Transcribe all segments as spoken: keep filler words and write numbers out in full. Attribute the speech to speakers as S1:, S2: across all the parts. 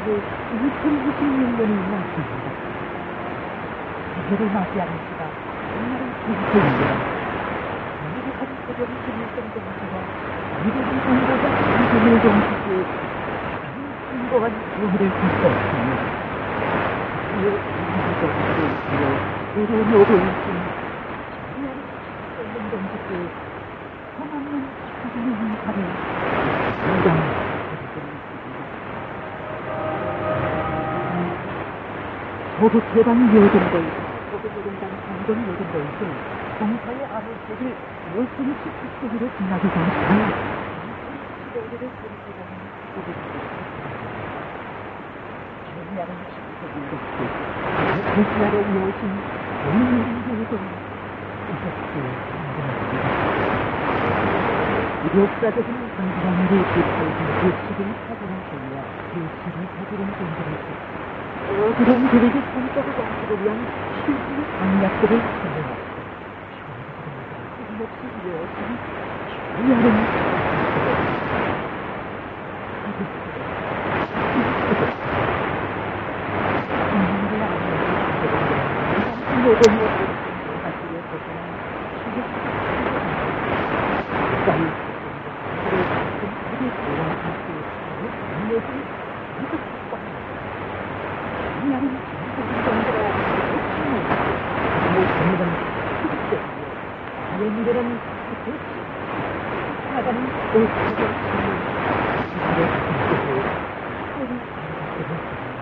S1: 이천이십육 년이 왔습니다. 새해를 맞이하는 시가 정말은 기쁘입니다. 미국한 새벽이 들릴 정도가 미국인 정보가 이분을 동시에 진보한 의미를 줬었습니다. 이 미국적으로 이로 오고 있는 정말 동시에 성없는 사진의 행사를 인정합니다. 소득재단 요정도 있고 소득노동당 공동 요정도 있고 공사의 아물쇠를 열심히 시키기를 지나기 전에 시대를 들이대는 소득재단 전략은 시키기 없고 대시아로 이어진 공동 요정 이것도 인정합니다. 역사적인 강단으로 깃들인 규칙을 사고하시며 규칙을 사고는 공부했습니다. 그런 그에게 성적을 정치를 위한 실질의 강약들을 전해왔고 끊임없이 이어진 중요한 국민을 아는 모든 것을 사실에 벗어난 시국까지 그를 같은 우리 대화할 수 있는 능력이 이것과 이하는 전적인 정보가 없지만 뭐 정보는 수직적이고 나의 미래는 그렇지 나가는 오차적 신을 이들의 공격을 서로 알아보게 했습니다.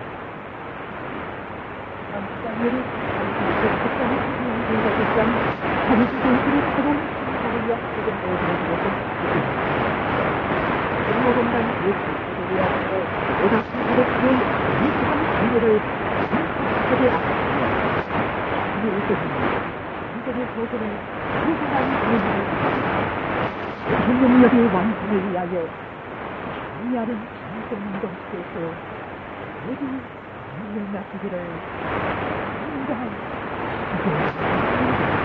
S1: 남자녀를 한국의 특정한 사회의 공격했던 한국 정부의 새로운 신사를 약속을 내주는 것은 공로공단 예술들이 앞서 오닥치기를 피해 미국한 기회를 한국에 앞섰습니다. 이 의견입니다. 이들의 소설은 무수한 의미를 가지고 능력의 완성을 위하여 중요한 정성인 것에서 모두 물러나시기를 인정합니다.